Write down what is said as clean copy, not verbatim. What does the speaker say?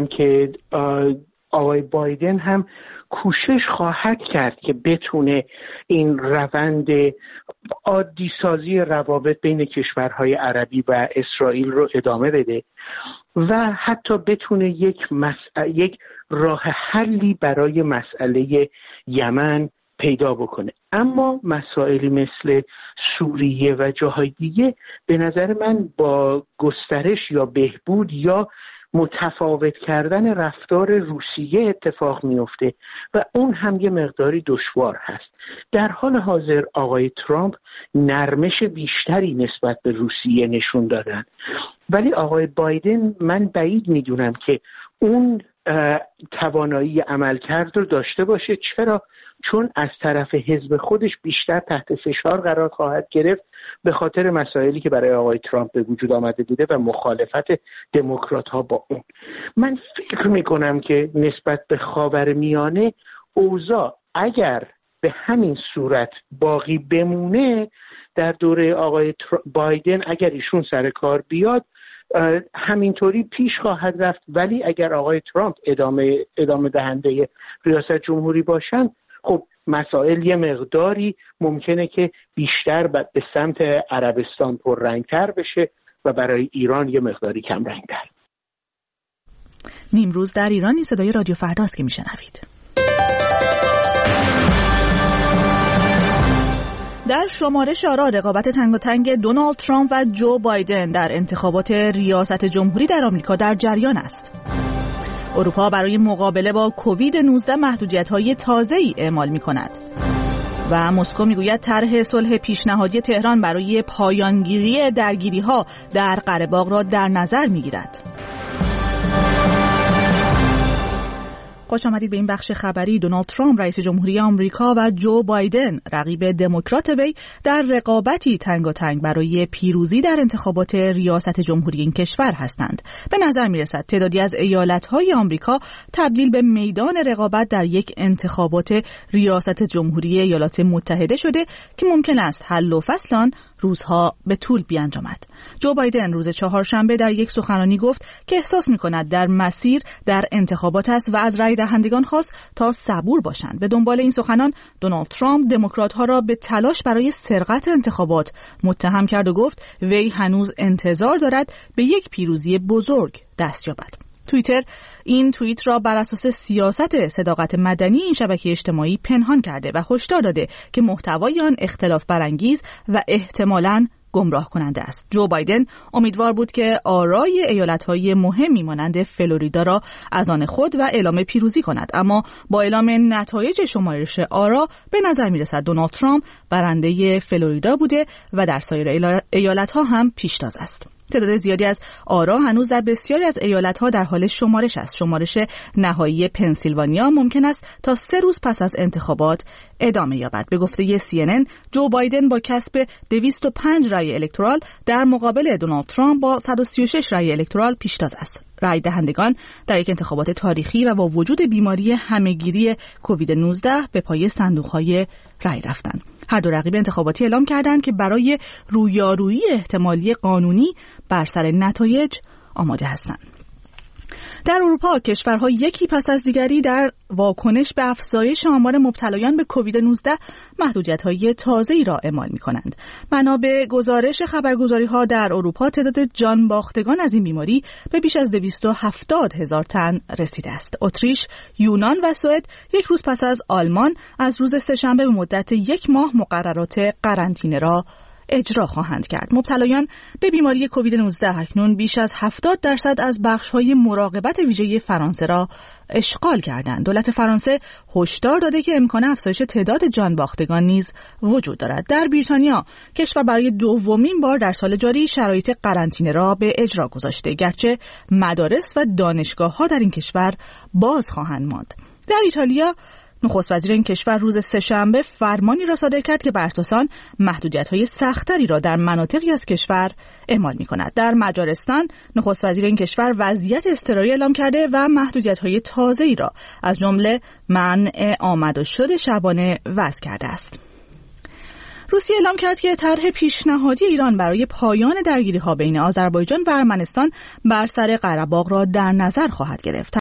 میدونم که آقای بایدن هم کوشش خواهد کرد که بتونه این روند عادی سازی روابط بین کشورهای عربی و اسرائیل رو ادامه بده و حتی بتونه یک راه حلی برای مسئله یمن پیدا بکنه. اما مسائلی مثل سوریه و جاهای دیگه به نظر من با گسترش یا بهبود یا متفاوت کردن رفتار روسیه اتفاق میفته و اون هم یه مقداری دشوار هست. در حال حاضر آقای ترامپ نرمش بیشتری نسبت به روسیه نشون دادن، ولی آقای بایدن من بعید میدونم که اون توانایی عملکرد رو داشته باشه. چرا؟ چون از طرف حزب خودش بیشتر تحت فشار قرار خواهد گرفت به خاطر مسائلی که برای آقای ترامپ به وجود آمده بوده و مخالفت دموکرات ها با اون. من فکر میکنم که نسبت به خاورمیانه اوضاع اگر به همین صورت باقی بمونه در دوره آقای بایدن، اگر ایشون سر کار بیاد همینطوری پیش خواهد رفت، ولی اگر آقای ترامپ ادامه دهنده ریاست جمهوری باشن، خب مسائل یه مقداری ممکنه که بیشتر به سمت عربستان پررنگتر بشه و برای ایران یه مقداری کم رنگتر. نیمروز در ایران صدای رادیو فرداست که میشنوید. در شمارش آرا رقابت تنگاتنگ دونالد ترامپ و جو بایدن در انتخابات ریاست جمهوری در آمریکا در جریان است. اروپا برای مقابله با کووید 19 محدودیت‌های تازه‌ای اعمال می‌کند و مسکو می‌گوید طرح صلح پیشنهادی تهران برای پایانگیری درگیری‌ها در قره‌باغ را در نظر می‌گیرد. خوش آمدید به این بخش خبری. دونالد ترامپ رئیس جمهوری آمریکا و جو بایدن رقیب دموکرات وی در رقابتی تنگاتنگ برای پیروزی در انتخابات ریاست جمهوری این کشور هستند. به نظر می‌رسد تعدادی از ایالت‌های آمریکا تبدیل به میدان رقابت در یک انتخابات ریاست جمهوری ایالات متحده شده که ممکن است حل و فصل آن روزها به طول بیانجامد. جو بایدن روز چهارشنبه در یک سخنرانی گفت که احساس می‌کند در مسیر در انتخابات است و از رای دهندگان خواست تا صبور باشند. به دنبال این سخنان دونالد ترامپ دموکرات‌ها را به تلاش برای سرقت انتخابات متهم کرد و گفت وی هنوز انتظار دارد به یک پیروزی بزرگ دست یابد. توییتر این توییت را بر اساس سیاست صداقت مدنی این شبکه اجتماعی پنهان کرده و هشدار داده که محتوای آن اختلاف برانگیز و احتمالاً گمراه کننده است. جو بایدن امیدوار بود که آرای ایالت‌های مهمی مانند فلوریدا را از آن خود و اعلام پیروزی کند، اما با اعلام نتایج شمارش آرا به نظر می‌رسد دونالد ترامپ برنده فلوریدا بوده و در سایر ایالت‌ها هم پیشتاز است. تعداد زیادی از آرا هنوز در بسیاری از ایالت‌ها در حال شمارش است. شمارش نهایی پنسیلوانیا ممکن است تا 3 روز پس از انتخابات ادامه یابد. به گفته CNN، جو بایدن با کسب 205 رای الکترال در مقابل دونالد ترامپ با 136 رای الکترال پیشتاز است. رای دهندگان در یک انتخابات تاریخی و با وجود بیماری همه‌گیری کووید 19 به پای صندوق‌های رای رفتند. هر دو رقیب انتخاباتی اعلام کردند که برای رویارویی احتمالی قانونی بر سر نتایج آماده هستند. در اروپا کشورها یکی پس از دیگری در واکنش به افزایش آمار مبتلایان به کووید 19 محدودیت‌های تازه‌ای را اعمال می‌کنند. بنا به گزارش خبرگزاری‌ها در اروپا تعداد جان باختگان از این بیماری به بیش از 270,000 تن رسیده است. اتریش، یونان و سوئد یک روز پس از آلمان از روز سه‌شنبه به مدت 1 ماه مقررات قرنطینه را اجرا خواهند کرد. مبتلایان به بیماری کووید 19 اکنون بیش از 70% از بخش‌های مراقبت ویژه فرانسه را اشغال کردند. دولت فرانسه هشدار داده که امکان افزایش تعداد جان باختگان نیز وجود دارد. در بریتانیا کشور برای دومین بار در سال جاری شرایط قرنطینه را به اجرا گذاشته، گرچه مدارس و دانشگاه‌ها در این کشور باز خواهند ماند. در ایتالیا نخست وزیر این کشور روز سه‌شنبه فرمانی را صادر کرد که بر اساس آن محدودیت‌های سخت‌تری را در مناطقی از کشور اعمال می‌کند. در مجارستان نخست وزیر این کشور وضعیت اضطراری اعلام کرده و محدودیت‌های تازه‌ای را از جمله منع آمد و شد شبانه وضع کرده است. روسیه اعلام کرد که طرح پیشنهادی ایران برای پایان درگیری‌ها بین آذربایجان و ارمنستان بر سر قره‌باغ را در نظر خواهد گرفت.